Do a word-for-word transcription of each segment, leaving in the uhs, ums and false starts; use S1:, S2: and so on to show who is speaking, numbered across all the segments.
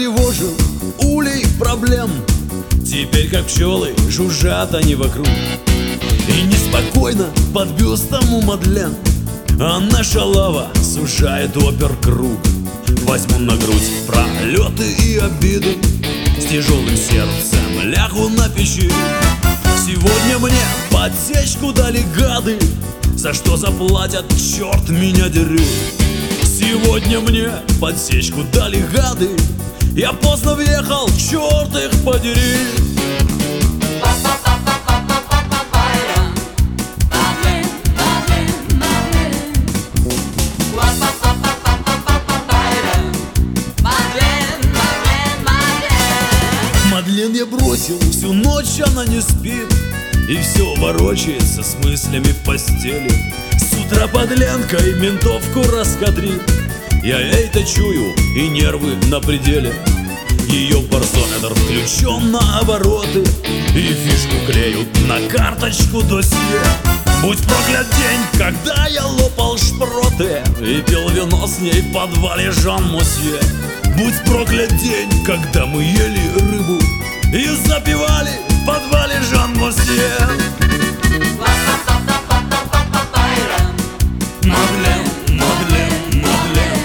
S1: потревожил улей проблем. Теперь как пчелы жужжат они вокруг, и неспокойно под бюстом у Мадлен, а наша лава сужает оперкруг. Возьму на грудь пролеты и обиды, с тяжелым сердцем лягу на печи. Сегодня мне подсечку дали гады, за что заплатят, черт меня дери. Сегодня мне подсечку дали гады, я поздно въехал, черт их подери. Мадлен я бросил, всю ночь она не спит, и все ворочается с мыслями в постели. С утра под ленкой ментовку раскадрит, я эй-то чую, и нервы на пределе. Ее барсометр включен на обороты, и фишку клеют на карточку досье. Будь проклят день, когда я лопал шпроты и пил вино с ней в подвале Жан-Мосье. Будь проклят день, когда мы ели рыбу и запивали в подвале Жан-Мосье. Мадлен, Мадлен, Мадлен.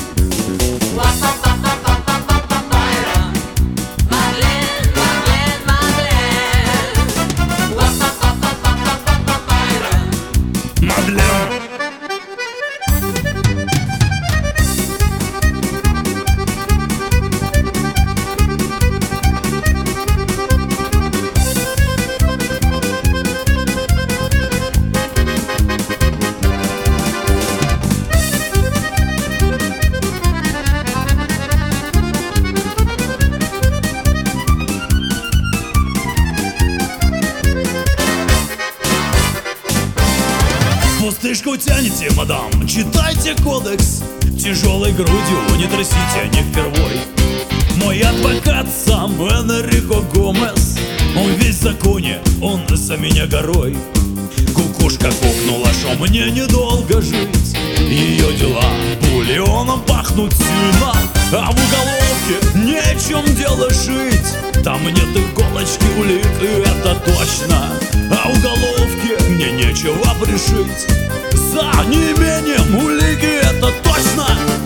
S1: Пустышку тянете, мадам, читайте кодекс. Тяжелой грудью не трясите, не впервой. Мой адвокат сам Энрико Гомес, он весь в законе, он за меня горой. Кукушка кукнула, что мне недолго жить. Ее дела бульоном пахнут сильно, а в уголовке нечем дело шить. Там нет иголочки улик, и это точно, а в уголовке мне нечего пришить. За неимением улики, это точно.